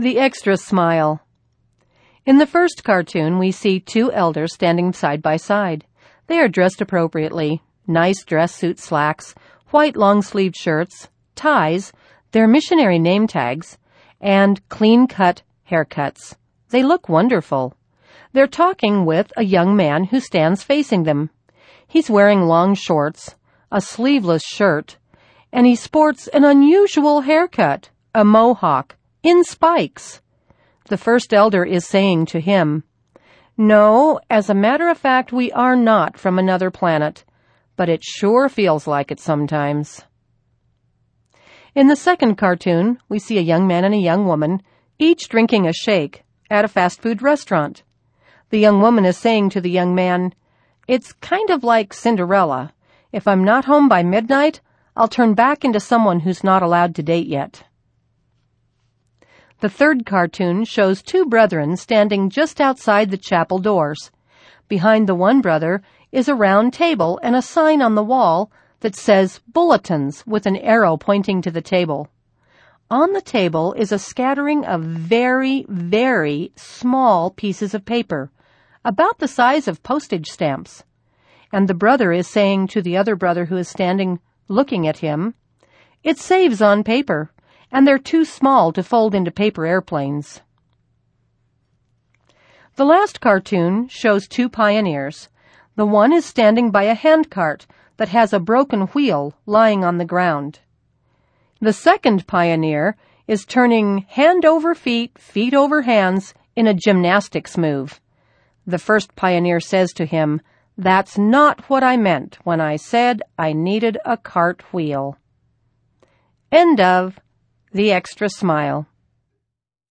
The Extra Smile. In the first cartoon, we see two elders standing side by side. They are dressed appropriately. Nice dress suit slacks, white long-sleeved shirts, ties, their missionary name tags, and clean-cut haircuts. They look wonderful. They're talking with a young man who stands facing them. He's wearing long shorts, a sleeveless shirt, and he sports an unusual haircut, a mohawk, in spikes. The first elder is saying to him, "No, as a matter of fact, we are not from another planet, but it sure feels like it sometimes." In the second cartoon, we see a young man and a young woman, each drinking a shake at a fast food restaurant. The young woman is saying to the young man, "It's kind of like Cinderella. If I'm not home by midnight, I'll turn back into someone who's not allowed to date yet." The third cartoon shows two brethren standing just outside the chapel doors. Behind the one brother is a round table and a sign on the wall that says Bulletins with an arrow pointing to the table. On the table is a scattering of very, very small pieces of paper, about the size of postage stamps. And the brother is saying to the other brother who is standing looking at him, "It saves on paper, and they're too small to fold into paper airplanes." The last cartoon shows two pioneers. The one is standing by a handcart that has a broken wheel lying on the ground. The second pioneer is turning hand over feet, feet over hands in a gymnastics move. The first pioneer says to him, "That's not what I meant when I said I needed a cartwheel." End of The Extra Smile.